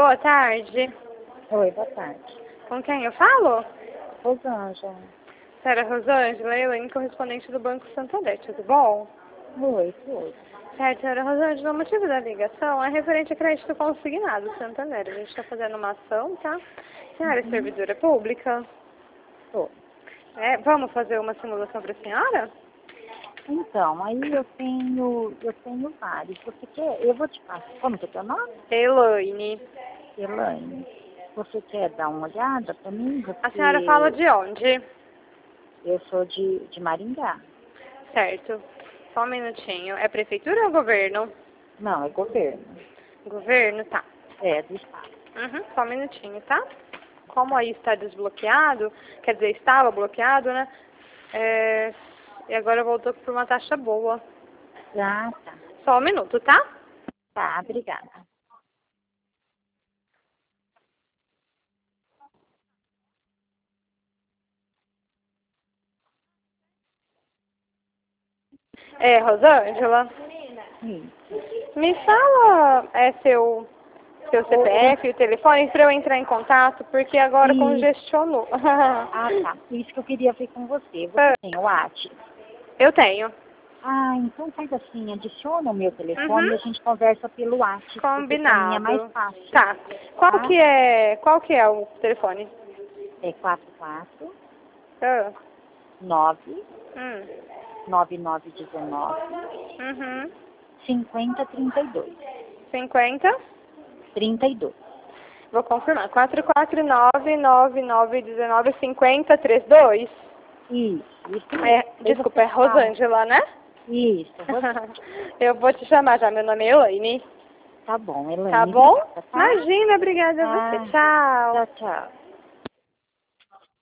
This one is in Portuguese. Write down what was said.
Boa tarde. Oi, boa tarde. Com quem eu falo? Rosângela. Senhora Rosângela, Elaine, correspondente do Banco Santander, tudo bom? Oi, tudo. Certo, senhora Rosângela, o motivo da ligação é referente a crédito consignado Santander. A gente está fazendo uma ação, tá? Senhora é servidora pública? Tô. Vamos fazer uma simulação para a senhora? Então, aí eu tenho vários. Você quer? Eu vou te passar. Como que é teu nome? Elaine. Elaine. Você quer dar uma olhada pra mim? A senhora fala de onde? Eu sou de Maringá. Certo. Só um minutinho. É prefeitura ou governo? Não, é governo. Governo, tá. É, do estado. Uhum, só um minutinho, tá? Como aí está desbloqueado, quer dizer, estava bloqueado, né? E agora voltou por uma taxa boa. Ah, tá. Só um minuto, tá? Tá, obrigada. Rosângela, Sim. me fala seu CPF e o telefone para eu entrar em contato, porque agora Isso. congestionou. Ah, tá. Isso que eu queria ver com você. Você tem o WhatsApp? Eu tenho. Ah, então faz assim, adiciona o meu telefone e a Uhum. gente conversa pelo WhatsApp, porque pra mim é mais Combinado. fácil. Tá. Tá? Qual que é o telefone? É 44 Ah. 9 Hum. 9919 Uhum. 5032. 50. 32. Vou confirmar. 449-9919-5032. Isso mesmo. Desculpa, é Rosângela, né? Isso, Eu vou te chamar já. Meu nome é Elaine. tá bom, Elaine. Tá bom? Obrigada, tá? Imagina, obrigada a você. Ah, Tchau. tchau, tchau.